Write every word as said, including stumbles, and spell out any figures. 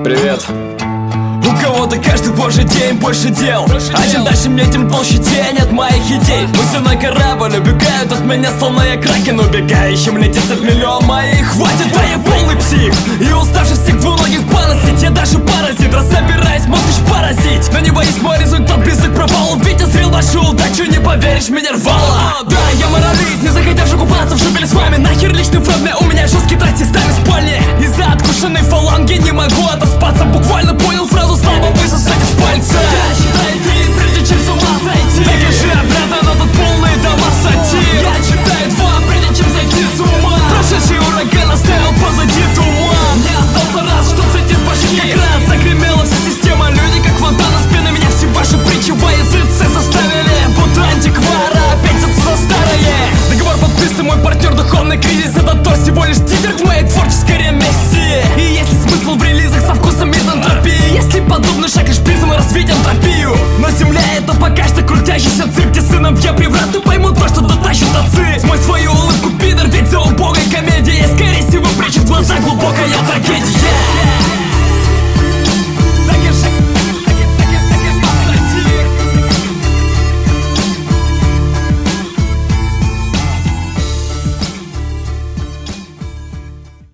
Привет. У кого-то каждый божий день больше дел, а чем дальше мне, тем толще тень от моих идей. Мы все на корабль убегают от меня, словно я кракен убегающим. Летит от миллион моих, хватит, да я полный псих. И уставший всех двуногих поносить, я даже паразит, раз собираюсь мозг лишь поразить. Но не боюсь, мой результат близок к провалу, ведь я зрел вашу удачу, не поверишь, меня рвало. Да, я моралист, не захотевший купаться в жопе с вами. Нахер личный фронт, у меня жесткий трастист.